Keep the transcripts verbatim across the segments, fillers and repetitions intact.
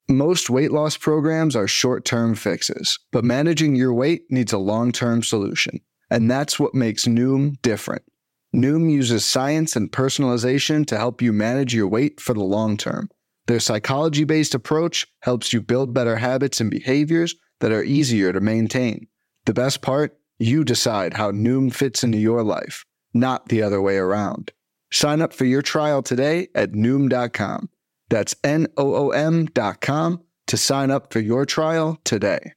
Most weight loss programs are short-term fixes, but managing your weight needs a long-term solution. And that's what makes Noom different. Noom uses science and personalization to help you manage your weight for the long term. Their psychology-based approach helps you build better habits and behaviors that are easier to maintain. The best part? You decide how Noom fits into your life, not the other way around. Sign up for your trial today at Noom dot com. That's N O O M dot com to sign up for your trial today.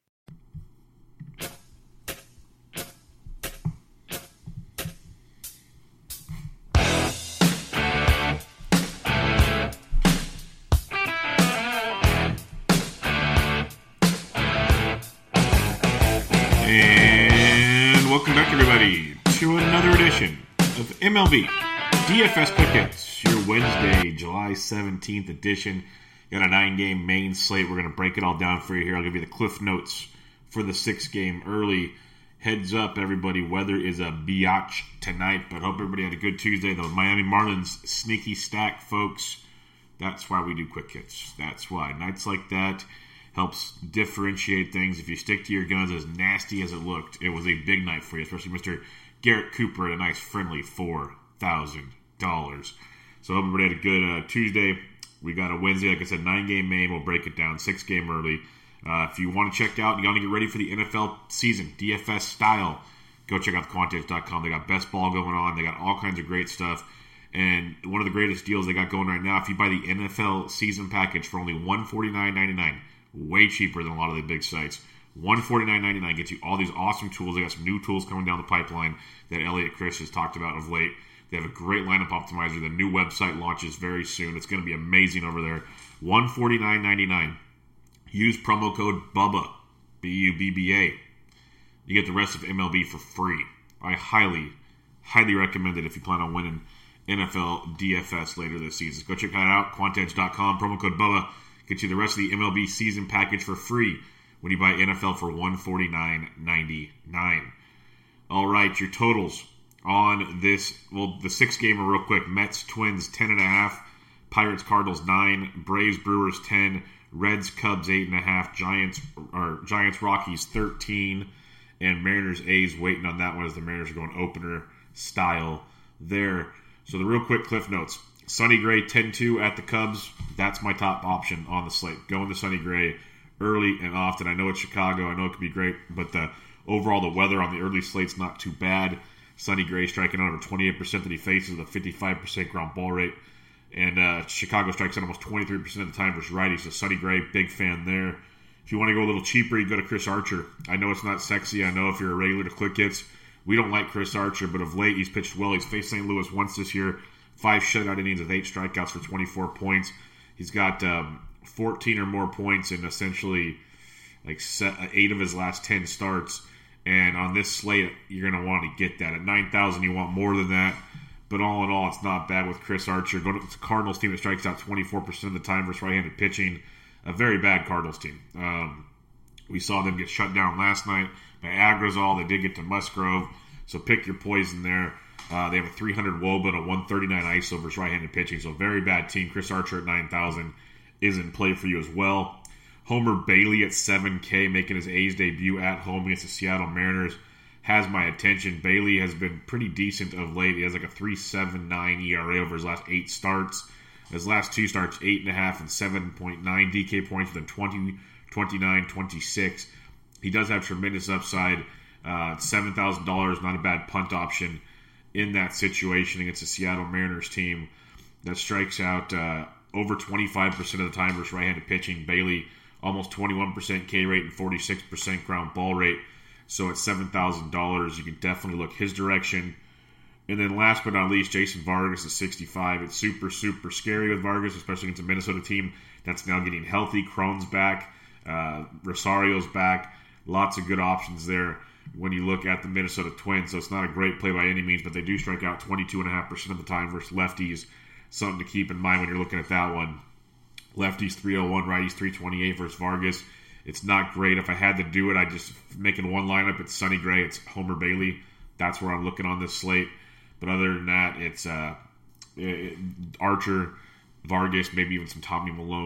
And welcome back, everybody, to another edition of M L B D F S Quick Hits, your Wednesday, July seventeenth edition. Got a nine-game main slate. We're going to break it all down for you here. I'll give you the cliff notes for the six-game early. Heads up, everybody. Weather is a biatch tonight, but hope everybody had a good Tuesday. The Miami Marlins sneaky stack, folks. That's why we do Quick Hits. That's why. Nights like that helps differentiate things. If you stick to your guns, as nasty as it looked, it was a big night for you, especially Mister Garrett Cooper at a nice, friendly four thousand dollars. So hope everybody had a good uh, Tuesday. We got a Wednesday, like I said, nine-game main. We'll break it down, six-game early. Uh, if you want to check out, you want to get ready for the N F L season, D F S style, go check out the quantitative dot com. They got best ball going on. They got all kinds of great stuff. And one of the greatest deals they got going right now, if you buy the N F L season package for only one hundred forty-nine ninety-nine, way cheaper than a lot of the big sites. one hundred forty-nine ninety-nine gets you all these awesome tools. They got some new tools coming down the pipeline that Elliot Chris has talked about of late. They have a great lineup optimizer. The new website launches very soon. It's going to be amazing over there. one hundred forty-nine ninety-nine. Use promo code BUBBA, B U B B A. You get the rest of M L B for free. I highly, highly recommend it if you plan on winning N F L D F S later this season. Go check that out, quantedge dot com, promo code BUBBA. Get you the rest of the M L B season package for free when you buy N F L for one hundred forty-nine ninety-nine. All right, your totals on this, well, the six-gamer real quick. Mets, Twins, ten and a half. Pirates, Cardinals, nine. Braves, Brewers, ten. Reds, Cubs, eight and a half. Giants, or Giants, Rockies, thirteen. And Mariners, A's, waiting on that one as the Mariners are going opener style there. So the real quick cliff notes. Sonny Gray, ten two at the Cubs. That's my top option on the slate. Going to Sonny Gray early and often. I know it's Chicago. I know it could be great, but the overall the weather on the early slate's not too bad. Sonny Gray striking out over twenty-eight percent that he faces with a fifty-five percent ground ball rate. And uh, Chicago strikes out almost twenty-three percent of the time versus righties. So Sonny Gray, big fan there. If you want to go a little cheaper, you go to Chris Archer. I know it's not sexy. I know if you're a regular to Quick Hits, we don't like Chris Archer, but of late he's pitched well. He's faced Saint Louis once this year. Five shutout innings with eight strikeouts for twenty-four points. He's got um, fourteen or more points in essentially like eight of his last ten starts. And on this slate, you're going to want to get that. At nine thousand, you want more than that. But all in all, it's not bad with Chris Archer. Go to the Cardinals team that strikes out twenty-four percent of the time versus right-handed pitching. A very bad Cardinals team. Um, we saw them get shut down last night by Agrazal. They did get to Musgrove. So pick your poison there. Uh, they have a three hundred W O B A and a one thirty-nine I S O versus right-handed pitching. So very bad team. Chris Archer at nine thousand is in play for you as well. Homer Bailey at seven K, making his A's debut at home against the Seattle Mariners, has my attention. Bailey has been pretty decent of late. He has like a three point seven nine E R A over his last eight starts. His last two starts, eight point five and seven point nine D K points within twenty, twenty-nine, twenty-six. He does have tremendous upside. Uh, seven thousand dollars, not a bad punt option in that situation against the Seattle Mariners team that strikes out uh, over twenty-five percent of the time versus right-handed pitching. Bailey, almost twenty-one percent K rate and forty-six percent ground ball rate. So at seven thousand dollars, you can definitely look his direction. And then last but not least, Jason Vargas at sixty-five. It's super, super scary with Vargas, especially against a Minnesota team that's now getting healthy. Cron's back. Uh, Rosario's back. Lots of good options there when you look at the Minnesota Twins. So it's not a great play by any means, but they do strike out twenty-two point five percent of the time versus lefties. Something to keep in mind when you're looking at that one. Lefties three oh one, righties three twenty-eight versus Vargas. It's not great. If I had to do it, I'd just make it one lineup. It's Sonny Gray, it's Homer Bailey. That's where I'm looking on this slate. But other than that, it's uh, it, Archer, Vargas, maybe even some Tommy Malone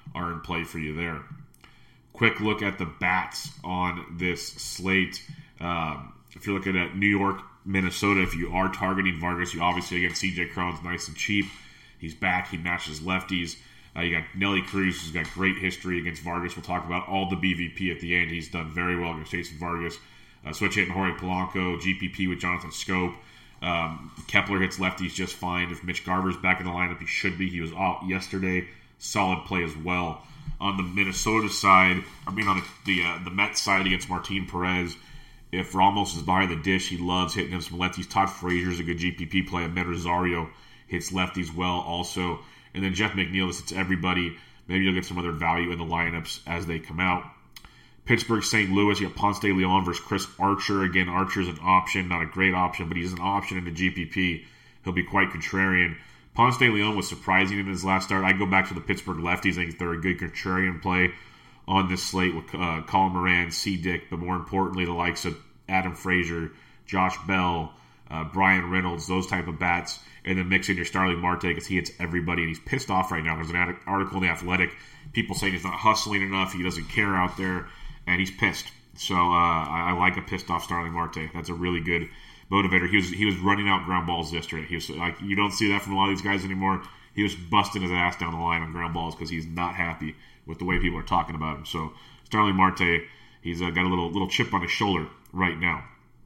are in play for you there. Quick look at the bats on this slate. Um, if you're looking at New York, Minnesota, if you are targeting Vargas, you obviously, again, C J Cron's nice and cheap. He's back. He matches lefties. Uh, you got Nelly Cruz, who's got great history against Vargas. We'll talk about all the B V P at the end. He's done very well against Jason Vargas. Uh, switch hitting Jorge Polanco, G P P with Jonathan Scope. Um, Kepler hits lefties just fine. If Mitch Garver's back in the lineup, he should be. He was out yesterday. Solid play as well. On the Minnesota side, I mean on the the, uh, the Mets side against Martin Perez, if Ramos is behind the dish, he loves hitting him some lefties. Todd Frazier's a good G P P play. Ahmed Rosario hits lefties well also. And then Jeff McNeil, this hits everybody. Maybe you'll get some other value in the lineups as they come out. Pittsburgh, Saint Louis, you got Ponce de Leon versus Chris Archer. Again, Archer's an option, not a great option, but he's an option in the G P P. He'll be quite contrarian. Ponce de Leon was surprising in his last start. I go back to the Pittsburgh lefties. I think they're a good contrarian play on this slate with uh, Colin Moran, C. Dick, but more importantly, the likes of Adam Frazier, Josh Bell, uh, Brian Reynolds, those type of bats. And then mix in your Starling Marte because he hits everybody, and he's pissed off right now. There's an article in The Athletic, people saying he's not hustling enough, he doesn't care out there, and he's pissed. So uh, I, I like a pissed off Starling Marte. That's a really good motivator. He was he was running out ground balls yesterday. He was like, you don't see that from a lot of these guys anymore. He was busting his ass down the line on ground balls because he's not happy with the way people are talking about him. So Starling Marte, he's uh, got a little little chip on his shoulder right now.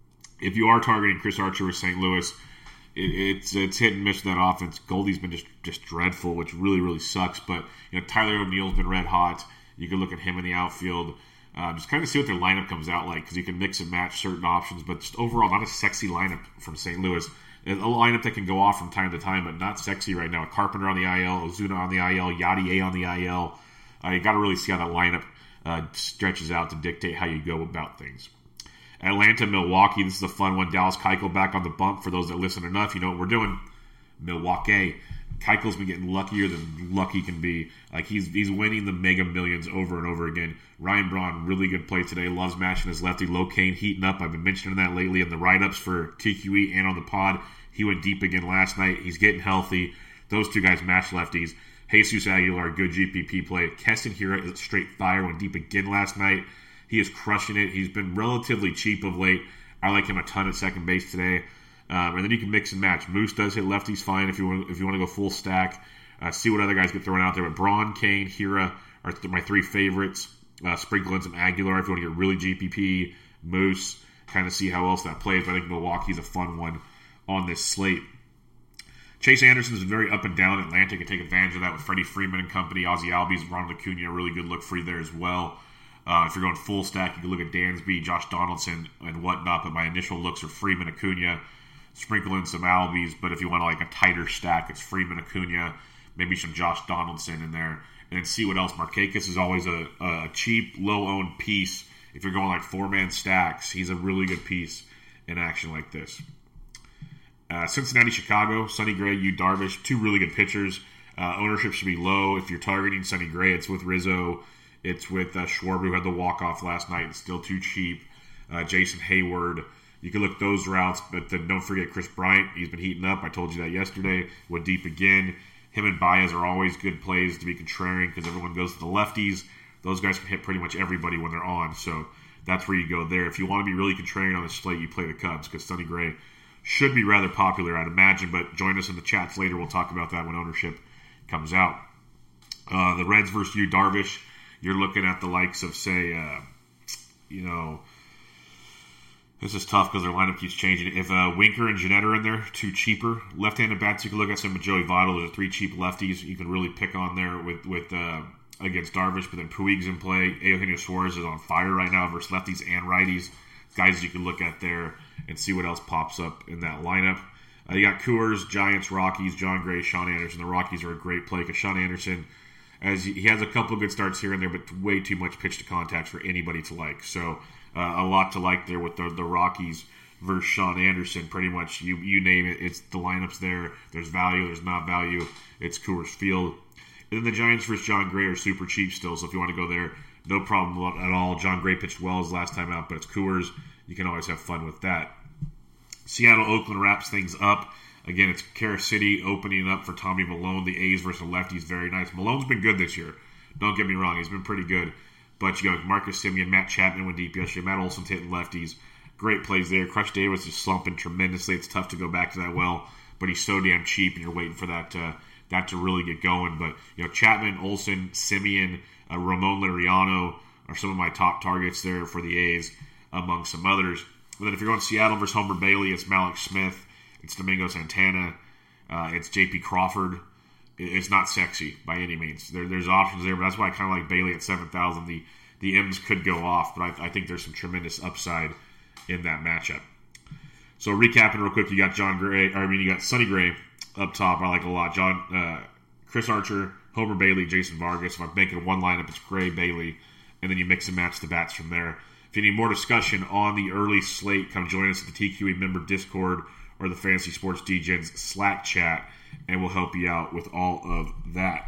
If you are targeting Chris Archer with Saint Louis, it, it's it's hit and miss with that offense. Goldie's been just, just dreadful, which really, really sucks. But you know, Tyler O'Neill's been red hot. You can look at him in the outfield. Uh, just kind of see what their lineup comes out like because you can mix and match certain options. But just overall, not a sexy lineup from Saint Louis. A lineup that can go off from time to time, but not sexy right now. Carpenter on the I L, Ozuna on the I L, Yadier on the I L. Uh, you got to really see how that lineup uh, stretches out to dictate how you go about things. Atlanta, Milwaukee. This is a fun one. Dallas Keuchel back on the bump. For those that listen enough, you know what we're doing. Milwaukee. Keuchel's been getting luckier than lucky can be. Like he's he's winning the Mega Millions over and over again. Ryan Braun, really good play today. Loves matching his lefty. Locaine heating up. I've been mentioning that lately in the write-ups for T Q E and on the pod. He went deep again last night. He's getting healthy. Those two guys match lefties. Jesus Aguilar, good G P P play. Keston Hiura is straight fire. Went deep again last night. He is crushing it. He's been relatively cheap of late. I like him a ton at second base today. Um, and then you can mix and match. Moose does hit lefties fine if you want. If you want to go full stack, uh, see what other guys get thrown out there. But Braun, Kane, Hiura are th- my three favorites. Uh, sprinkle in some Aguilar if you want to get really G P P. Moose, kind of see how else that plays. But I think Milwaukee's a fun one on this slate. Chase Anderson's been very up and down. Atlanta can take advantage of that with Freddie Freeman and company. Ozzie Albies, Ronald Acuna, a really good look for you there as well. Uh, if you're going full stack, you can look at Dansby, Josh Donaldson, and whatnot. But my initial looks are Freeman, Acuna. Sprinkle in some Albies, but if you want like a tighter stack, it's Freeman, Acuna, maybe some Josh Donaldson in there, and then see what else. Markakis is always a, a cheap, low-owned piece. If you're going like four-man stacks, he's a really good piece in action like this. Uh, Cincinnati, Chicago, Sonny Gray, Yu Darvish, two really good pitchers. Uh, ownership should be low. If you're targeting Sonny Gray, it's with Rizzo. It's with uh, Schwarber, who had the walk-off last night. It's still too cheap. Uh, Jason Hayward. You can look those routes, but then don't forget Chris Bryant. He's been heating up. I told you that yesterday. Went deep again. Him and Baez are always good plays to be contrarian because everyone goes to the lefties. Those guys can hit pretty much everybody when they're on, so that's where you go there. If you want to be really contrarian on the slate, you play the Cubs because Sonny Gray should be rather popular, I'd imagine, but join us in the chats later. We'll talk about that when ownership comes out. Uh, the Reds versus Yu Darvish. You're looking at the likes of, say, uh, you know, this is tough because their lineup keeps changing. If uh, Winker and Jeanette are in there, two cheaper left-handed bats, you can look at some of Joey Votto. Those are three cheap lefties you can really pick on there with with uh, against Darvish. But then Puig's in play. Eugenio Suarez is on fire right now versus lefties and righties. Guys you can look at there and see what else pops up in that lineup. Uh, you got Coors, Giants, Rockies, John Gray, Sean Anderson. The Rockies are a great play because Sean Anderson, as he, he has a couple of good starts here and there, but way too much pitch to contact for anybody to like. So uh, a lot to like there with the, the Rockies versus Sean Anderson. Pretty much you you name it, it's the lineups there. There's value, there's not value. It's Coors Field. And then the Giants versus John Gray are super cheap still, so if you want to go there, no problem at all. John Gray pitched well his last time out, but it's Coors. You can always have fun with that. Seattle, Oakland wraps things up. Again, it's Kansas City opening up for Tommy Milone. The A's versus the lefties, very nice. Malone's been good this year. Don't get me wrong, he's been pretty good. But you got Marcus Semien, Matt Chapman went deep yesterday. Matt Olson's hitting lefties. Great plays there. Crush Davis is slumping tremendously. It's tough to go back to that well, but he's so damn cheap, and you're waiting for that uh, that to really get going. But you know, Chapman, Olson, Semien, uh, Ramon Laureano are some of my top targets there for the A's, among some others. But then if you're going Seattle versus Homer Bailey, it's Malik Smith, it's Domingo Santana, uh, it's J P Crawford. It's not sexy by any means. There, there's options there, but that's why I kind of like Bailey at seven thousand. The the M's could go off, but I, I think there's some tremendous upside in that matchup. So recapping real quick, you got John Gray, or I mean you got Sonny Gray up top. I like a lot. John, uh, Chris Archer, Homer Bailey, Jason Vargas. If I'm making one lineup, it's Gray, Bailey, and then you mix and match the bats from there. If you need more discussion on the early slate, come join us at the T Q E member Discord or the Fantasy Sports D-Gens Slack chat, and we'll help you out with all of that.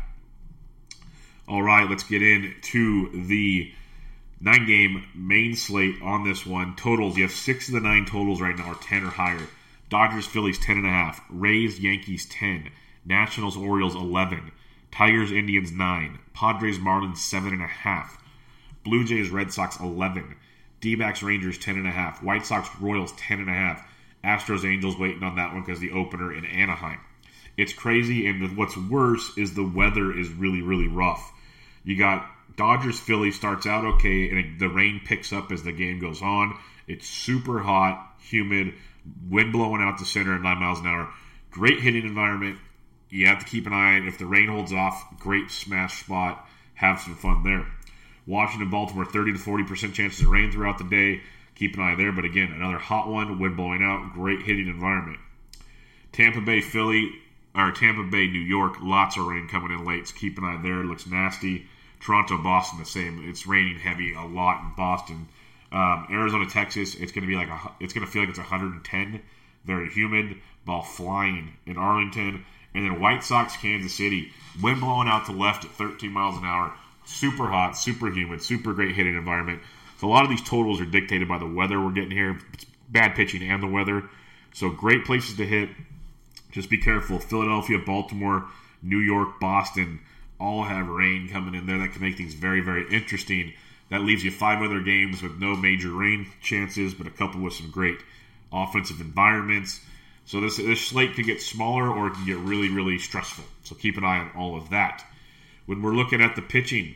All right, let's get into the nine-game main slate on this one. Totals, you have six of the nine totals right now are ten or higher. Dodgers, Phillies, ten and a half. Rays, Yankees, ten. Nationals, Orioles, eleven. Tigers, Indians, nine. Padres, Marlins, seven and a half. Blue Jays, Red Sox, eleven. D-backs, Rangers, ten and a half. White Sox, Royals, ten and a half. Astros, Angels, waiting on that one because the opener in Anaheim. It's crazy, and what's worse is the weather is really, really rough. You got Dodgers, Philly starts out okay, and it, the rain picks up as the game goes on. It's super hot, humid, wind blowing out the center at nine miles an hour. Great hitting environment. You have to keep an eye on it. If the rain holds off, great smash spot. Have some fun there. Washington, Baltimore, thirty to forty percent chances of rain throughout the day. Keep an eye there. But again, another hot one, wind blowing out, great hitting environment. Tampa Bay, Philly, or Tampa Bay, New York, lots of rain coming in late, so keep an eye there. It looks nasty. Toronto, Boston, the same. It's raining heavy a lot in Boston. Um, Arizona, Texas, it's going to be like a, it's going to feel like it's one hundred ten. Very humid, ball flying in Arlington, and then White Sox, Kansas City, wind blowing out to left at thirteen miles an hour. Super hot, super humid, super great hitting environment. So a lot of these totals are dictated by the weather we're getting here. It's bad pitching and the weather. So great places to hit. Just be careful. Philadelphia, Baltimore, New York, Boston all have rain coming in there. That can make things very, very interesting. That leaves you five other games with no major rain chances, but a couple with some great offensive environments. So this, this slate can get smaller or it can get really, really stressful. So keep an eye on all of that. When we're looking at the pitching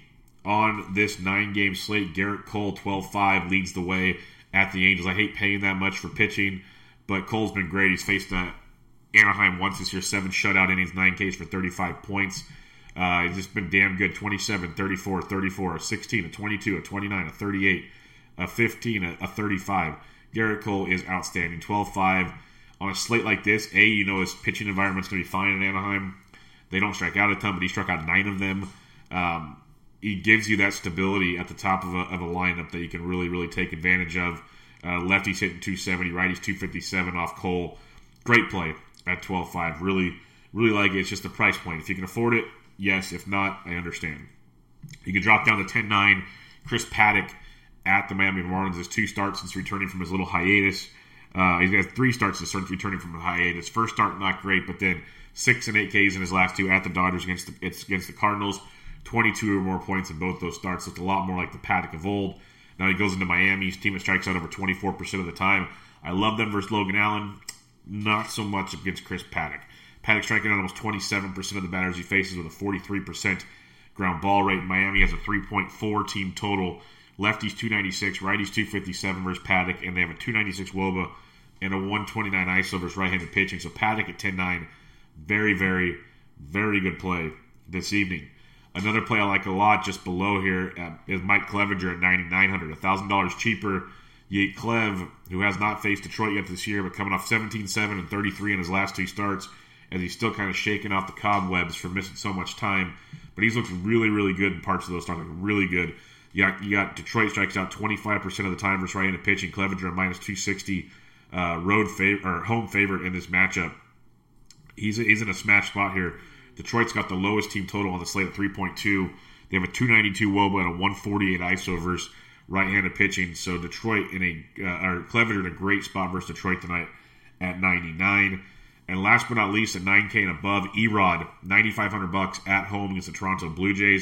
on this nine-game slate, Garrett Cole, twelve five, leads the way at the Angels. I hate paying that much for pitching, but Cole's been great. He's faced uh, Anaheim once this year, seven shutout innings, nine Ks for thirty-five points. Uh, he's just been damn good. twenty-seven, thirty-four, thirty-four, a sixteen, a twenty-two, a twenty-nine, a thirty-eight, a fifteen, a, a thirty-five. Garrett Cole is outstanding. twelve five. On a slate like this, A, you know his pitching environment's going to be fine in Anaheim. They don't strike out a ton, but he struck out nine of them. Um, he gives you that stability at the top of a, of a lineup that you can really, really take advantage of. Uh, lefty's hitting two seventy, righty's two fifty-seven off Cole. Great play at twelve five. Really, really like it. It's just the price point. If you can afford it, yes. If not, I understand. You can drop down to ten nine. Chris Paddock at the Miami Marlins has two starts since returning from his little hiatus. Uh, he's got three starts since returning from a hiatus. First start, not great, but then six and eight Ks in his last two at the Dodgers against the, it's against the Cardinals. twenty-two or more points in both those starts. Looked a lot more like the Paddock of old. Now he goes into Miami. His team strikes out over twenty-four percent of the time. I love them versus Logan Allen. Not so much against Chris Paddock. Paddock striking out almost twenty-seven percent of the batters he faces with a forty-three percent ground ball rate. Miami has a three point four team total. Lefties two ninety-six, righties two fifty-seven versus Paddock, and they have a two ninety-six W O B A and a one twenty-nine I S O versus right-handed pitching. So Paddock at ten nine, very, very, very good play this evening. Another play I like a lot just below here uh, is Mike Clevinger at ninety-nine hundred, one thousand dollars cheaper. You get Clev, who has not faced Detroit yet this year, but coming off seventeen seven and thirty-three in his last two starts, as he's still kind of shaking off the cobwebs for missing so much time. But he's looked really, really good in parts of those starts, like really good. You got, you got Detroit strikes out twenty-five percent of the time versus right-handed pitching. Clevinger at minus two sixty, uh, road fav- or home favorite in this matchup. He's, a, he's in a smash spot here. Detroit's got the lowest team total on the slate at three point two. They have a two ninety-two W O B A and a one forty-eight I S O versus right-handed pitching. So Detroit in a uh, or Clevinger in a great spot versus Detroit tonight at ninety-nine. And last but not least, at nine K and above, Erod, ninety-five hundred bucks at home against the Toronto Blue Jays.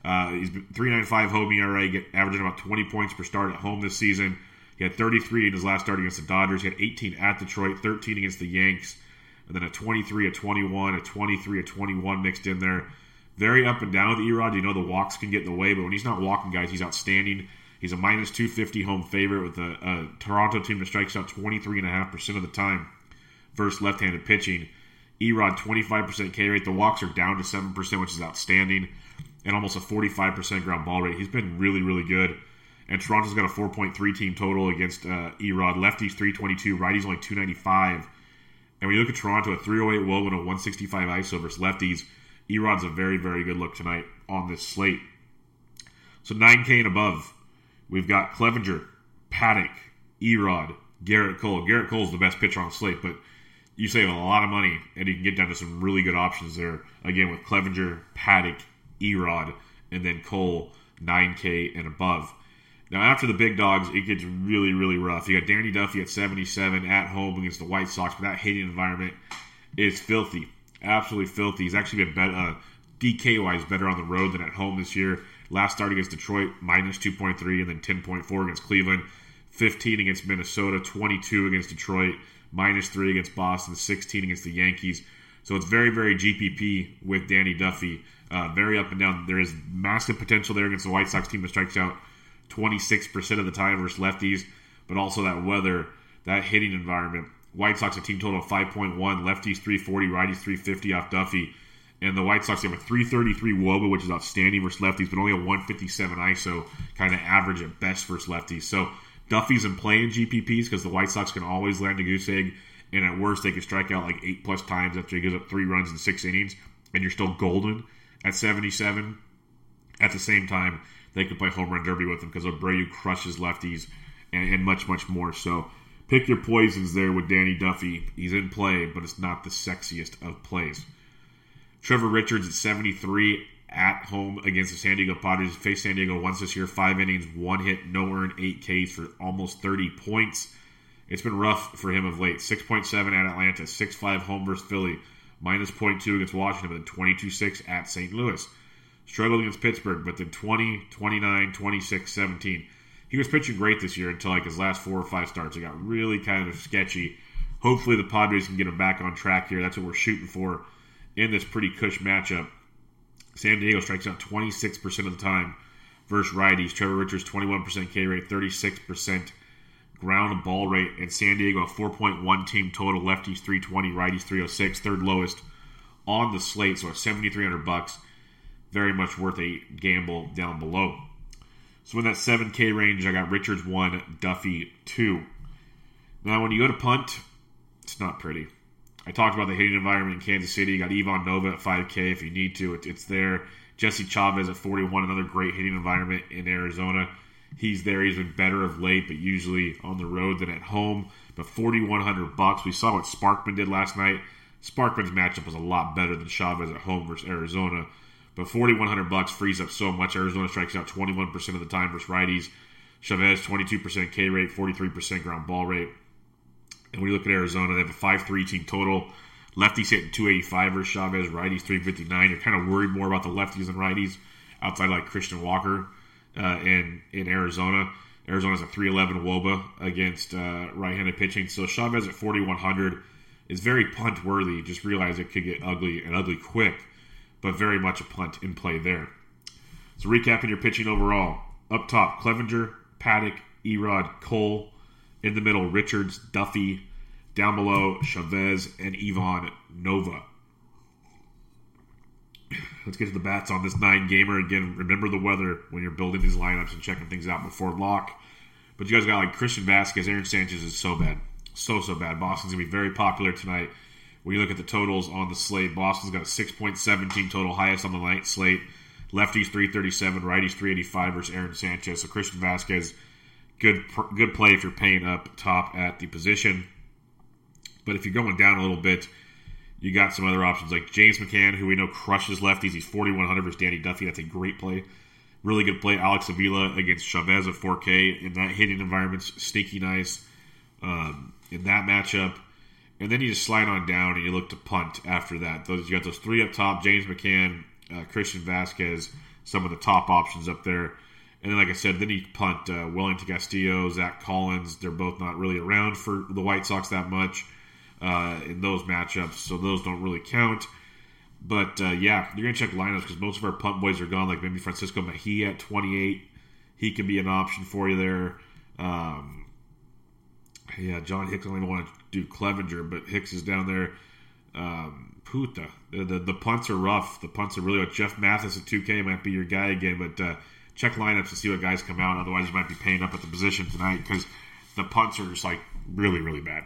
Uh, he's been three point nine five home E R A, get, averaging about twenty points per start at home this season. He had thirty-three in his last start against the Dodgers. He had eighteen at Detroit, thirteen against the Yanks, and then a twenty-three, a twenty-one, a twenty-three, a twenty-one mixed in there. Very up and down with E-Rod. You know the walks can get in the way, but when he's not walking guys, he's outstanding. He's a minus two fifty home favorite with a, a Toronto team that strikes out twenty-three point five percent of the time versus left-handed pitching. E-Rod, twenty-five percent K rate. The walks are down to seven percent, which is outstanding, and almost a forty-five percent ground ball rate. He's been really, really good. And Toronto's got a four point three team total against uh, E-Rod. Lefties three twenty-two, righties only two ninety-five. And when you look at Toronto, a three oh eight Woba and a one sixty-five I S O versus lefties, E-Rod's a very, very good look tonight on this slate. So nine K and above, we've got Clevenger, Paddock, E-Rod, Garrett Cole. Garrett Cole's the best pitcher on the slate, but you save a lot of money, and you can get down to some really good options there. Again, with Clevenger, Paddock, E-Rod, and then Cole, nine K and above. Now, after the big dogs, it gets really, really rough. You got Danny Duffy at seventy-seven at home against the White Sox, but that hitting environment is filthy. Absolutely filthy. He's actually been better, uh, D K-wise better on the road than at home this year. Last start against Detroit, minus two point three, and then ten point four against Cleveland. fifteen against Minnesota, twenty-two against Detroit, minus three against Boston, sixteen against the Yankees. So it's very, very G P P with Danny Duffy. Uh, very up and down. There is massive potential there against the White Sox team that strikes out twenty-six percent of the time versus lefties, but also that weather, that hitting environment. White Sox a team total of five point one, lefties three forty, righties three fifty off Duffy. And the White Sox have a three thirty-three Woba, which is outstanding versus lefties, but only a one fifty-seven I S O, kind of average at best versus lefties. So Duffy's in play in G P Ps because the White Sox can always land a goose egg, and at worst they can strike out like eight plus times after he gives up three runs in six innings, and you're still golden at seventy-seven. At the same time, they can play home run derby with him because Abreu crushes lefties and, and much, much more. So pick your poisons there with Danny Duffy. He's in play, but it's not the sexiest of plays. Trevor Richards at seventy-three at home against the San Diego Padres. Faced San Diego once this year, five innings, one hit, no earned, eight Ks for almost thirty points. It's been rough for him of late. six point seven at Atlanta, six five home versus Philly, minus zero point two against Washington, and then twenty-two six at Saint Louis. Struggled against Pittsburgh, but then twenty, twenty-nine, twenty-six, seventeen. He was pitching great this year until like his last four or five starts. It got really kind of sketchy. Hopefully the Padres can get him back on track here. That's what we're shooting for in this pretty cush matchup. San Diego strikes out twenty-six percent of the time versus righties. Trevor Richards, twenty-one percent K rate, thirty-six percent ground and ball rate. And San Diego, a four point one team total. Lefties three twenty, righties three oh six, third lowest on the slate. So a seventy-three hundred bucks. Very much worth a gamble down below. So in that seven K range, I got Richards one, Duffy two. Now, when you go to punt, it's not pretty. I talked about the hitting environment in Kansas City. You got Ivan Nova at five K if you need to. It, it's there. Jesse Chavez at forty-one, another great hitting environment in Arizona. He's there. He's been better of late, but usually on the road than at home. But forty-one hundred bucks. We saw what Sparkman did last night. Sparkman's matchup was a lot better than Chavez at home versus Arizona. But forty-one hundred bucks frees up so much. Arizona strikes out twenty-one percent of the time versus righties. Chavez, twenty-two percent K rate, forty-three percent ground ball rate. And when you look at Arizona, they have a five three team total. Lefties hitting two eighty-five versus Chavez, righties three fifty-nine. You're kind of worried more about the lefties than righties outside like Christian Walker uh, in, in Arizona. Arizona's a three eleven Woba against uh, right-handed pitching. So Chavez at forty-one hundred is very punt-worthy. Just realize it could get ugly and ugly quick, but very much a punt in play there. So recapping your pitching overall. Up top, Clevenger, Paddock, E-Rod, Cole. In the middle, Richards, Duffy. Down below, Chavez and Ivan Nova. Let's get to the bats on this nine-gamer. Again, remember the weather when you're building these lineups and checking things out before lock. But you guys got like Christian Vasquez, Aaron Sanchez is so bad. So, so bad. Boston's going to be very popular tonight. When you look at the totals on the slate, Boston's got a six point seven team total, highest on the night slate. Lefties three thirty-seven, righties three eighty-five versus Aaron Sanchez. So Christian Vasquez, good good play if you're paying up top at the position. But if you're going down a little bit, you got some other options like James McCann, who we know crushes lefties. He's forty-one hundred versus Danny Duffy. That's a great play. Really good play. Alex Avila against Chavez at four K. In that hitting environment's sneaky nice um, in that matchup. And then you just slide on down and you look to punt after that. Those You got those three up top, James McCann, uh, Christian Vasquez, some of the top options up there. And then, like I said, then you punt uh, Wellington Castillo, Zach Collins. They're both not really around for the White Sox that much uh, in those matchups, so those don't really count. But, uh, yeah, you're going to check lineups because most of our punt boys are gone, like maybe Francisco Mejia at twenty-eight. He could be an option for you there. Um, yeah, John Hicks, I don't even want to do Clevenger, but Hicks is down there. Um, Puta. The, the, the punts are rough. The punts are really rough. Jeff Mathis at two K might be your guy again, but uh, check lineups to see what guys come out. Otherwise, you might be paying up at the position tonight because the punts are just like really, really bad.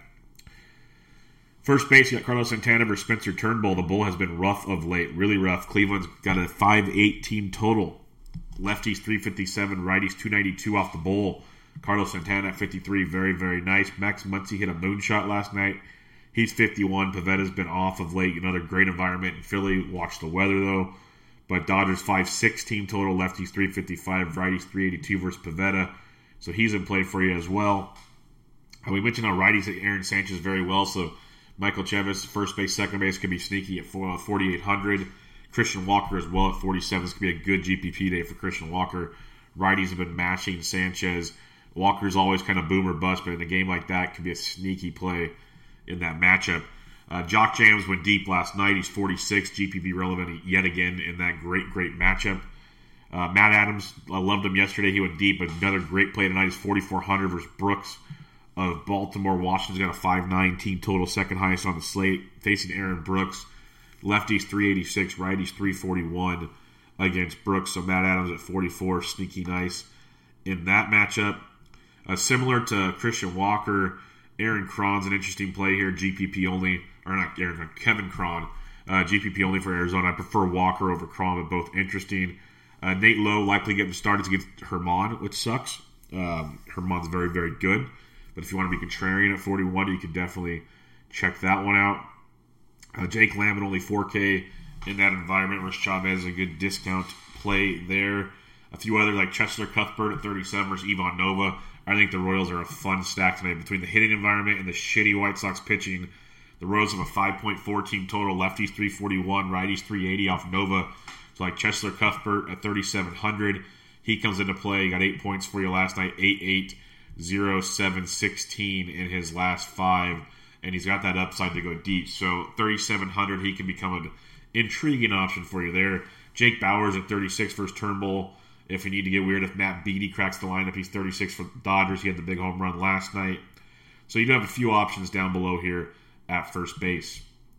First base, you got Carlos Santana versus Spencer Turnbull. The Bull has been rough of late, really rough. Cleveland's got a five eight team total. Lefties three fifty-seven, righties two ninety-two off the Bull. Carlos Santana at fifty-three, very, very nice. Max Muncy hit a moonshot last night. He's fifty-one. Pavetta's been off of late. Another great environment in Philly. Watch the weather, though. But Dodgers five six team total. Lefties three fifty-five, righties three eighty-two versus Pavetta. So he's in play for you as well. And we mentioned on righties that Aaron Sanchez very well. So Michael Chavis, first base, second base, could be sneaky at forty-eight hundred. Christian Walker as well at forty-seven. This could be a good G P P day for Christian Walker. Righties have been mashing Sanchez. Walker's always kind of boom or bust, but in a game like that, could be a sneaky play in that matchup. Uh, Jock Jams went deep last night. He's forty-six, G P P relevant yet again in that great, great matchup. Uh, Matt Adams, I loved him yesterday. He went deep, but another great play tonight. He's forty-four hundred versus Brooks of Baltimore. Washington's got a five nine team total, second highest on the slate, facing Aaron Brooks. Lefties three eighty-six, righties three forty-one against Brooks. So Matt Adams at forty-four, sneaky nice in that matchup. Uh, similar to Christian Walker, Aaron Cron's an interesting play here, G P P only, or not Aaron, Kevin Cron, uh, G P P only for Arizona. I prefer Walker over Cron, but both interesting. Uh, Nate Lowe likely getting started against Herman, which sucks. Um, Herman's very, very good. But if you want to be contrarian at forty-one, you can definitely check that one out. Uh, Jake Lamb at only four K in that environment versus Chavez is a good discount play there. A few other like Chester Cuthbert at thirty-seven versus Ivan Nova. I think the Royals are a fun stack tonight between the hitting environment and the shitty White Sox pitching. The Royals have a five point four team total. Lefties three forty-one, righties three eighty off Nova. So like Chester Cuthbert at thirty-seven hundred. He comes into play. He got eight points for you last night. eight eight, oh seven, sixteen in his last five. And he's got that upside to go deep. So thirty-seven hundred, he can become an intriguing option for you there. Jake Bowers at thirty-six versus Turnbull. If you need to get weird, if Matt Beattie cracks the lineup, he's thirty-six for the Dodgers. He had the big home run last night. So you do have a few options down below here at first base.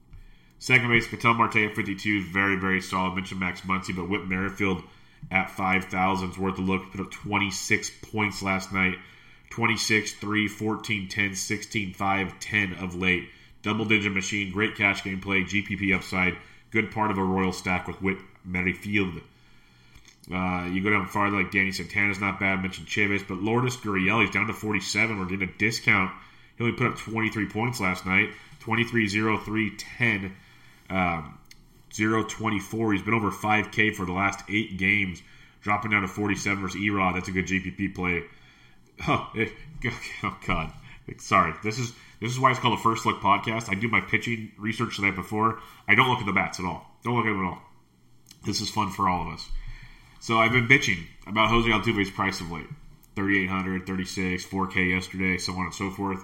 Second base, Ketel Marte at fifty-two is very, very solid. I mentioned Max Muncy, but Whit Merrifield at five thousand is worth a look. Put up twenty-six points last night. twenty-six, three, fourteen, ten, sixteen, five, ten of late. Double-digit machine, great cash game play, G P P upside. Good part of a Royal stack with Whit Merrifield. Uh, you go down farther, like Danny Santana's not bad. I mentioned Chavis, but Lourdes Gurriel, he's down to forty-seven. We're getting a discount. He only put up twenty-three points last night. twenty-three, oh, three, ten, um, oh, twenty-four. He's been over five K for the last eight games. Dropping down to forty-seven versus E-Rod. That's a good G P P play. Oh, it, oh God. Sorry. This is this is why it's called a First Look podcast. I do my pitching research the night before. I don't look at the bats at all. Don't look at them at all. This is fun for all of us. So I've been bitching about Jose Altuve's price of late. thirty-eight hundred, thirty-six, four K yesterday, so on and so forth.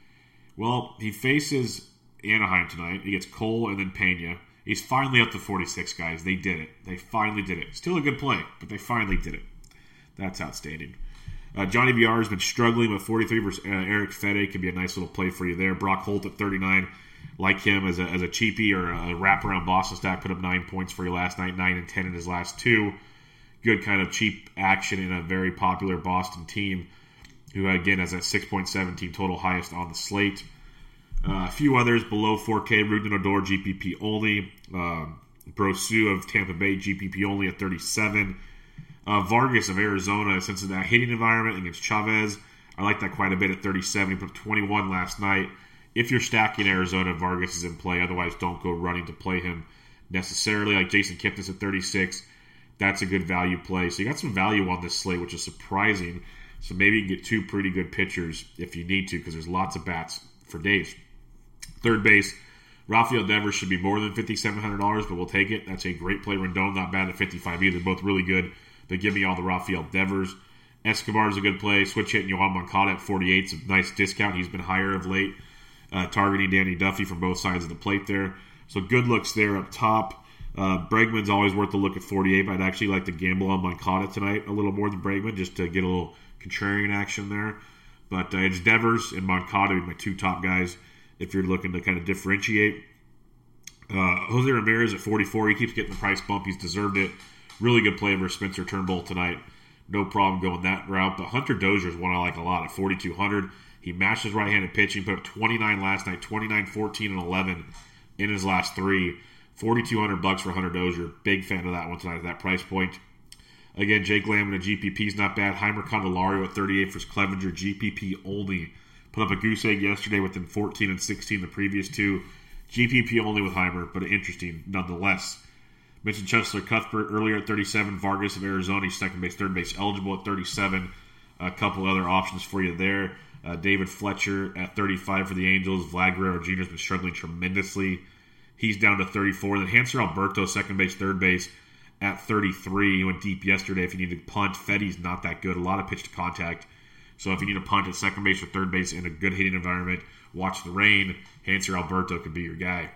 Well, he faces Anaheim tonight. He gets Cole and then Pena. He's finally up to forty-six, guys. They did it. They finally did it. Still a good play, but they finally did it. That's outstanding. Uh, Johnny V R has been struggling with forty-three versus uh, Eric Fede. Could be a nice little play for you there. Brock Holt at thirty-nine. Like him as a, as a cheapie or a wraparound Boston stack. Put up nine points for you last night. nine and ten in his last two. Good kind of cheap action in a very popular Boston team who, again, has a six point seven team total, highest on the slate. Uh, a few others below four K. Rougned Odor, G P P only. Um, Brosu of Tampa Bay, G P P only at thirty-seven. Uh, Vargas of Arizona, since that hitting environment against Chavez, I like that quite a bit at thirty-seven. He put up twenty-one last night. If you're stacking Arizona, Vargas is in play. Otherwise, don't go running to play him necessarily. Like Jason Kipnis at thirty-six. That's a good value play. So you got some value on this slate, which is surprising. So maybe you can get two pretty good pitchers if you need to, because there's lots of bats for days. Third base, Rafael Devers should be more than five thousand seven hundred dollars, but we'll take it. That's a great play. Rendon, not bad at fifty-five either. Both really good, but give me all the Rafael Devers. Escobar is a good play. Switch hitting Yohan Moncada at forty-eight. It's a nice discount. He's been higher of late, uh, targeting Danny Duffy from both sides of the plate there. So good looks there up top. Uh, Bregman's always worth a look at forty-eight, but I'd actually like to gamble on Moncada tonight a little more than Bregman just to get a little contrarian action there. But uh, it's Devers and Moncada, my two top guys, if you're looking to kind of differentiate. Uh, Jose Ramirez at forty-four. He keeps getting the price bump. He's deserved it. Really good play versus Spencer Turnbull tonight. No problem going that route. But Hunter Dozier is one I like a lot at forty-two hundred. He matched his right-handed pitching. Put up twenty-nine last night, twenty-nine, fourteen, and eleven in his last three. forty-two hundred bucks for Hunter Dozier. Big fan of that one tonight at that price point. Again, Jake Lamb at G P P is not bad. Heimer Candelario at thirty-eight for Clevenger. G P P only. Put up a goose egg yesterday within fourteen and sixteen the previous two. G P P only with Heimer, but interesting nonetheless. Mentioned Chesler Cuthbert earlier at thirty-seven. Vargas of Arizona, he's second base, third base eligible at thirty-seven. A couple other options for you there. Uh, David Fletcher at thirty-five for the Angels. Vlad Guerrero Junior has been struggling tremendously. He's down to thirty-four. Then Hanser Alberto, second base, third base at thirty-three. He went deep yesterday. If you need to punt, Fetty's not that good. A lot of pitch to contact. So if you need a punt at second base or third base in a good hitting environment, watch the rain. Hanser Alberto could be your guy.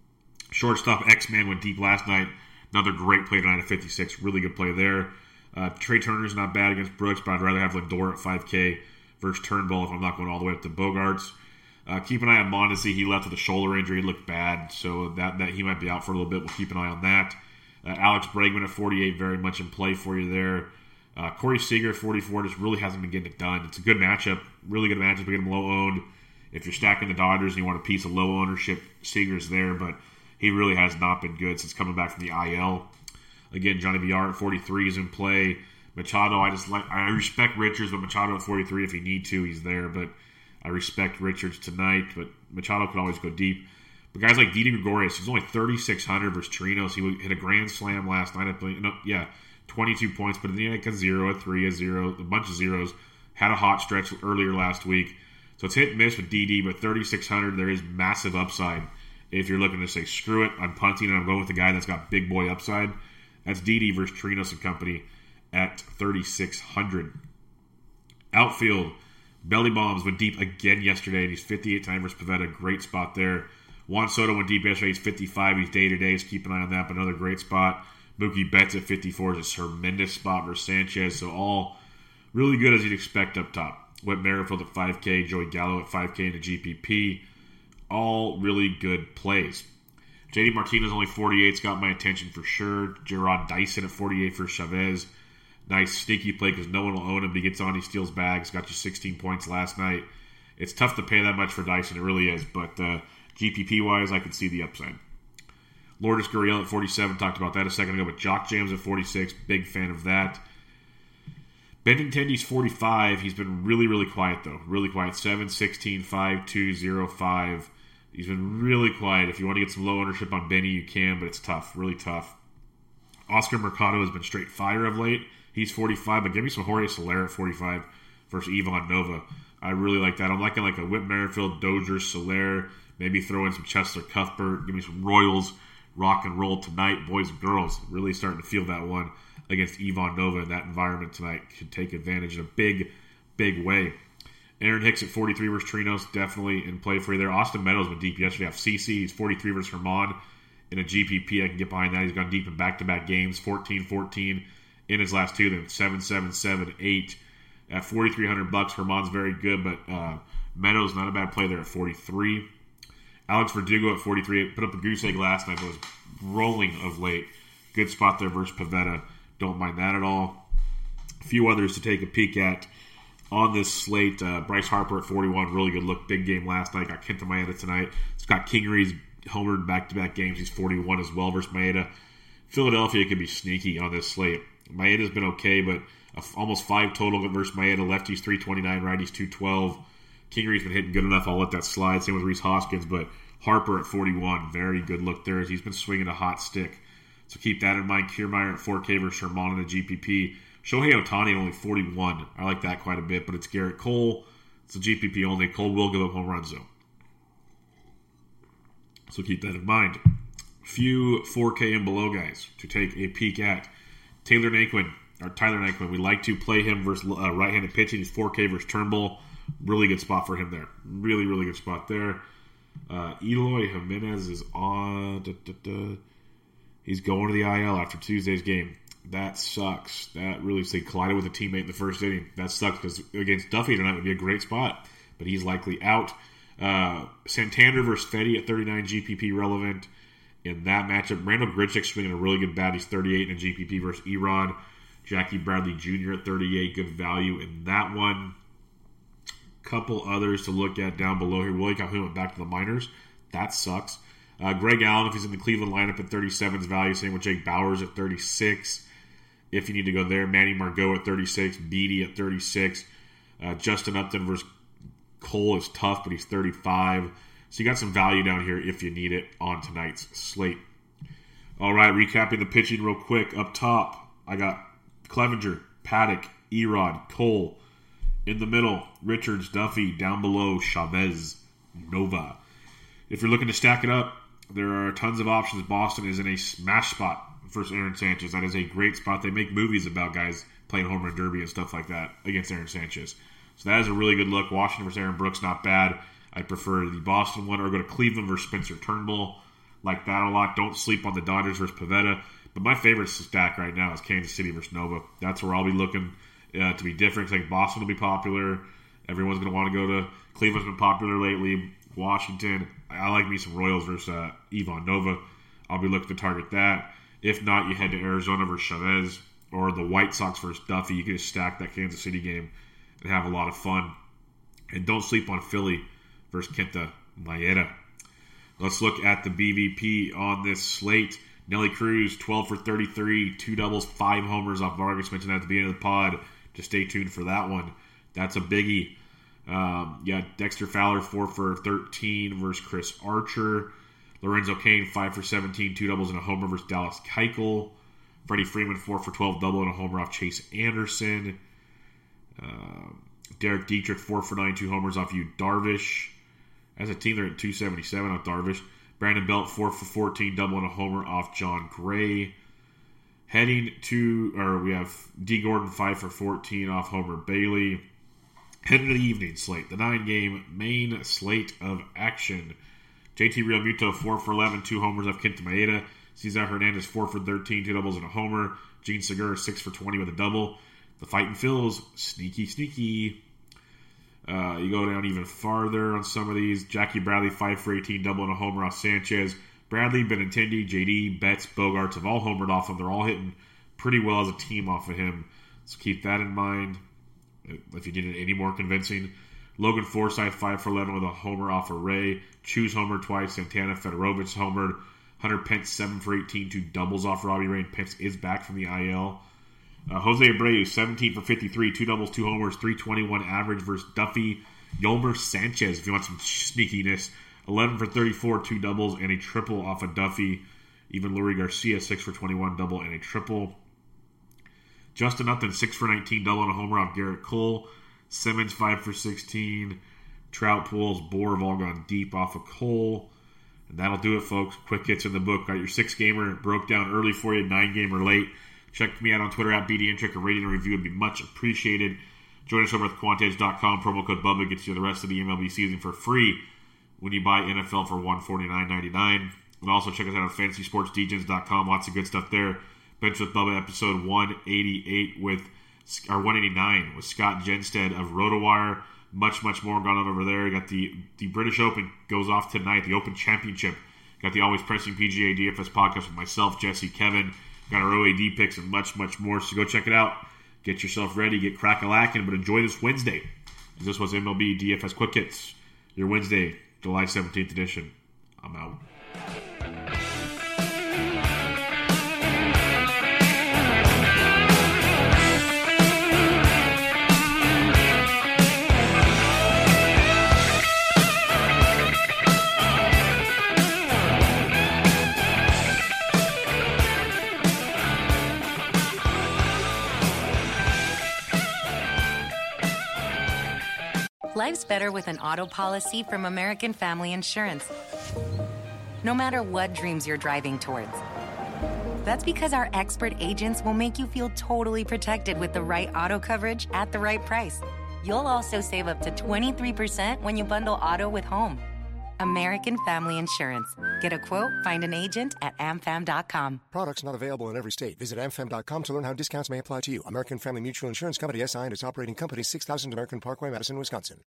Shortstop X-Man went deep last night. Another great play tonight at fifty-six. Really good play there. Uh, Trey Turner's not bad against Brooks, but I'd rather have Lindor at five K versus Turnbull if I'm not going all the way up to Bogarts. Uh, keep an eye on Mondesi. He left with a shoulder injury. It looked bad, so that, that he might be out for a little bit. We'll keep an eye on that. Uh, Alex Bregman at forty-eight, very much in play for you there. Uh, Corey Seager at forty-four just really hasn't been getting it done. It's a good matchup, really good matchup. We get him low owned. If you're stacking the Dodgers and you want a piece of low ownership, Seager's there, but he really has not been good since coming back from the I L. Again, Johnny Villar at forty-three is in play. Machado, I just like I respect Richards, but Machado at forty-three, if you need to, he's there. But I respect Richards tonight, but Machado could always go deep. But guys like Didi Gregorius, he's only thirty-six hundred versus Chirinos. He hit a grand slam last night. At, no, yeah, twenty-two points, but then he had a zero, a three, a zero, a bunch of zeros. Had a hot stretch earlier last week. So it's hit and miss with D D, but thirty-six hundred, there is massive upside. If you're looking to say, screw it, I'm punting and I'm going with the guy that's got big boy upside. That's Didi versus Chirinos and company at thirty-six hundred. Outfield, Belly Bombs went deep again yesterday, and he's fifty-eight time versus Pivetta. Great spot there. Juan Soto went deep yesterday. He's fifty-five. He's day-to-day, so keep an eye on that, but another great spot. Mookie Betts at fifty-four is a tremendous spot versus Sanchez, so all really good as you'd expect up top. Whit Merrifield at five K, Joey Gallo at five K in the G P P. All really good plays. J D Martinez only forty-eight's got my attention for sure. Gerard Dyson at forty-eight for Chavez. Nice sneaky play because no one will own him. But he gets on, he steals bags. Got you sixteen points last night. It's tough to pay that much for Dyson. It really is. But uh, G P P-wise, I can see the upside. Lourdes Gurriel at forty-seven. Talked about that a second ago. But Jock Jams at forty-six. Big fan of that. Benintendi's forty-five. He's been really, really quiet, though. Really quiet. seven, sixteen, five, two, zero, five. He's been really quiet. If you want to get some low ownership on Benny, you can, but it's tough. Really tough. Oscar Mercado has been straight fire of late. He's forty-five, but give me some Jorge Soler at forty-five versus Ivan Nova. I really like that. I'm liking like a Whit Merrifield, Dozier, Soler. Maybe throw in some Chesler Cuthbert. Give me some Royals. Rock and roll tonight, boys and girls. Really starting to feel that one against Ivan Nova in that environment tonight. Could take advantage in a big, big way. Aaron Hicks at forty-three versus Trinos, definitely in play for you there. Austin Meadows went deep yesterday off C C. He's forty-three versus Herman in a G P P. I can get behind that. He's gone deep in back-to-back games, fourteen fourteen in his last two, then seven seven seven eight at forty-three hundred bucks. Herman's very good, but uh, Meadows not a bad play there at forty-three. Alex Verdugo at forty-three put up a goose egg last night, but was rolling of late. Good spot there versus Pivetta. Don't mind that at all. A few others to take a peek at on this slate. Uh, Bryce Harper at forty-one, really good look. Big game last night. Got Kenta Maeda tonight. Scott Kingery's homered back-to-back games. He's forty-one as well versus Maeda. Philadelphia could be sneaky on this slate. Maeda's been okay, but almost five total versus Maeda. Lefties three twenty-nine, righties two twelve. Kingery's been hitting good enough. I'll let that slide. Same with Rhys Hoskins, but Harper at forty-one, very good look there as he's been swinging a hot stick. So keep that in mind. Kiermaier at four K versus Sherman in the G P P. Shohei Ohtani at only forty-one. I like that quite a bit, but it's Garrett Cole. It's a G P P only. Cole will give up home runs, though. So keep that in mind. Few four K and below guys to take a peek at. Taylor Naquin, or Tyler Naquin, we like to play him versus uh, right-handed pitching. He's four K versus Turnbull. Really good spot for him there. Really, really good spot there. Uh, Eloy Jimenez is on. Da, da, da. He's going to the I L after Tuesday's game. That sucks. That really, they collided with a teammate in the first inning. That sucks because against Duffy tonight would be a great spot, but he's likely out. Uh, Santander versus Fetty at thirty-nine G P P relevant in that matchup. Randall Grichuk swinging a really good bat. He's thirty-eight in a G P P versus Erod. Jackie Bradley Junior at thirty-eight. Good value in that one. Couple others to look at down below here. Willie Calhoun went back to the minors. That sucks. Uh, Greg Allen, if he's in the Cleveland lineup at thirty-seven, is value. Same with Jake Bowers at thirty-six. If you need to go there, Manny Margot at thirty-six. Beatty at thirty-six. Uh, Justin Upton versus Cole is tough, but he's thirty-five. So you got some value down here if you need it on tonight's slate. All right, recapping the pitching real quick. Up top, I got Clevenger, Paddock, Erod, Cole. In the middle, Richards, Duffy. Down below, Chavez, Nova. If you're looking to stack it up, there are tons of options. Boston is in a smash spot versus Aaron Sanchez. That is a great spot. They make movies about guys playing home run derby and stuff like that against Aaron Sanchez. So that is a really good look. Washington versus Aaron Brooks, not bad. I prefer the Boston one, or go to Cleveland versus Spencer Turnbull. Like that a lot. Don't sleep on the Dodgers versus Pivetta. But my favorite stack right now is Kansas City versus Nova. That's where I'll be looking uh, to be different. I think Boston will be popular. Everyone's going to want to go to Cleveland's been popular lately. Washington, I like me some Royals versus uh, Ivan Nova. I'll be looking to target that. If not, you head to Arizona versus Chavez, or the White Sox versus Duffy. You can just stack that Kansas City game and have a lot of fun. And don't sleep on Philly versus Kenta Maeda. Let's look at the B V P on this slate. Nelly Cruz, twelve for thirty-three, two doubles, five homers off Vargas. Mentioned that at the beginning of the pod. Just stay tuned for that one. That's a biggie. Um, yeah, Dexter Fowler, four for thirteen versus Chris Archer. Lorenzo Cain, five for seventeen, two doubles and a homer versus Dallas Keuchel. Freddie Freeman, four for twelve, double and a homer off Chase Anderson. Uh, Derek Dietrich, four for nine, two homers off Yu Darvish. As a team, they're at two seventy-seven off Darvish. Brandon Belt, four for fourteen, double and a homer off John Gray. Heading to, or we have D. Gordon, five for fourteen off Homer Bailey. Heading to the evening slate, the nine-game main slate of action. J T Realmuto, four for eleven, two homers off Kenta Maeda. Cesar Hernandez, four for thirteen, two doubles and a homer. Gene Segura, six for twenty with a double. The Fighting Phils, sneaky, sneaky. Uh, you go down even farther on some of these. Jackie Bradley, five for eighteen, double and a homer off Sanchez. Bradley, Benintendi, J D, Betts, Bogarts have all homered off him. They're all hitting pretty well as a team off of him. So keep that in mind if you need it any more convincing. Logan Forsythe, five for eleven with a homer off of Ray. Choose homer twice. Santana Fedorovich homered. Hunter Pence, seven for eighteen, two doubles off Robbie Ray. Pence is back from the I L. Uh, Jose Abreu, seventeen for fifty-three, two doubles, two homers, three twenty-one average versus Duffy. Yolmer Sanchez, if you want some sneakiness, eleven for thirty-four, two doubles, and a triple off of Duffy. Even Lurie Garcia, six for twenty-one, double and a triple. Justin Upton, six for nineteen, double and a homer off Garrett Cole. Simmons, five for sixteen. Trout, Pools, Bohr have all gone deep off of Cole. And that'll do it, folks. Quick hits in the book. Got your six-gamer broke down early for you, nine-gamer late. Check me out on Twitter at B D Intric. A rating and review would be much appreciated. Join us over at quantedge dot com. Promo code Bubba gets you the rest of the M L B season for free when you buy N F L for one hundred forty-nine dollars and ninety-nine cents. And also check us out on fantasy sports d gens dot com. Lots of good stuff there. Bench with Bubba episode one eighty-eight with, or one eighty-nine with Scott Genstead of RotoWire. Much, much more going on over there. You got the, the British Open goes off tonight. The Open Championship. Got the Always Pressing P G A D F S podcast with myself, Jesse, Kevin. Got our O A D picks and much, much more. So go check it out. Get yourself ready. Get crack-a-lackin'. But enjoy this Wednesday. This was M L B D F S Quick Hits. Your Wednesday, July seventeenth edition. I'm out. Life's better with an auto policy from American Family Insurance. no matter what dreams you're driving towards. That's because our expert agents will make you feel totally protected with the right auto coverage at the right price. You'll also save up to twenty-three percent when you bundle auto with home. American Family Insurance. Get a quote, find an agent at a m fam dot com. Products not available in every state. Visit a m fam dot com to learn how discounts may apply to you. American Family Mutual Insurance Company, S I and its operating company, six thousand American Parkway, Madison, Wisconsin.